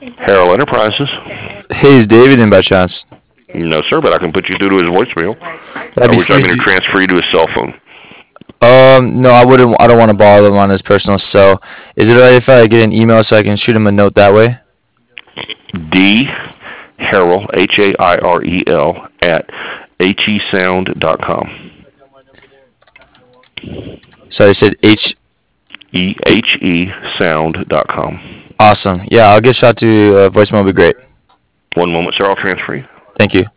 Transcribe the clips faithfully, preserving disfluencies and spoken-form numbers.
Harold Enterprises. Hey, is David in by chance? No, sir, but I can put you through to his voicemail. That'd Or be would you like sweet. me to transfer you to his cell phone? Um, no, I wouldn't. I don't want to bother him on his personal cell. Is it alright if I get an email so I can shoot him a note that way? D. Harrell, H A I R E L, at H E sound dot com. So I said H. E H E sound dot com. Awesome. Yeah, I'll get shot to uh, voicemail. Will be great. One moment, sir. I'll transfer you. Thank you.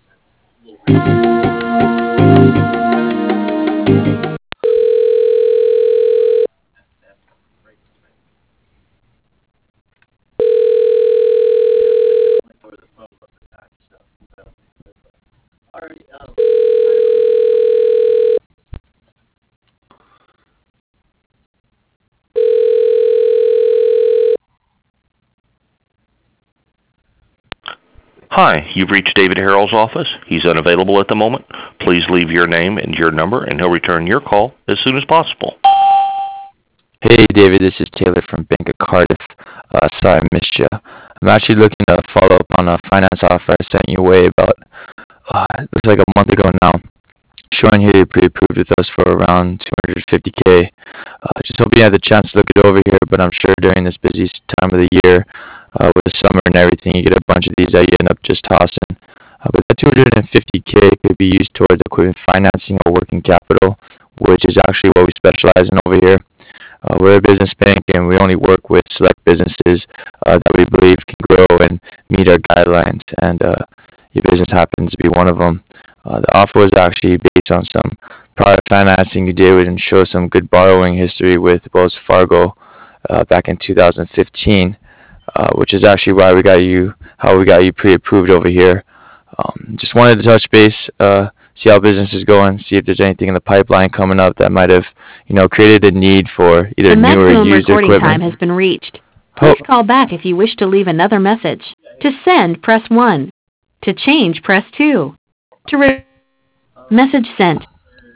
Hi, you've reached David Harrell's office. He's unavailable at the moment. Please leave your name and your number, and he'll return your call as soon as possible. Hey, David. This is Taylor from Bank of Cardiff. Uh, sorry I missed you. I'm actually looking to follow up on a finance offer I sent your way about. Uh, it looks like a month ago now. Showing here you pre-approved with us for around two hundred fifty k. Uh, just hoping you had the chance to look it over here, but I'm sure during this busy s- time of the year, uh, with the summer and everything, you get a bunch of these that you end up just tossing. Uh, but that two hundred fifty k could be used towards equipment financing or working capital, which is actually what we specialize in over here. Uh, we're a business bank and we only work with select businesses uh, that we believe can grow and meet our guidelines, and uh, your business happens to be one of them. Uh, the offer was actually based on some prior financing you did and show some good borrowing history with Wells Fargo uh, back in two thousand fifteen, uh, which is actually why we got you, how we got you pre-approved over here. Um, just wanted to touch base, uh, see how business is going, see if there's anything in the pipeline coming up that might have, you know, created a need for either The new or maximum used recording time equipment. has been reached. Ho- Please call back if you wish to leave another message. To send, press one. To change, press two. To re- message sent.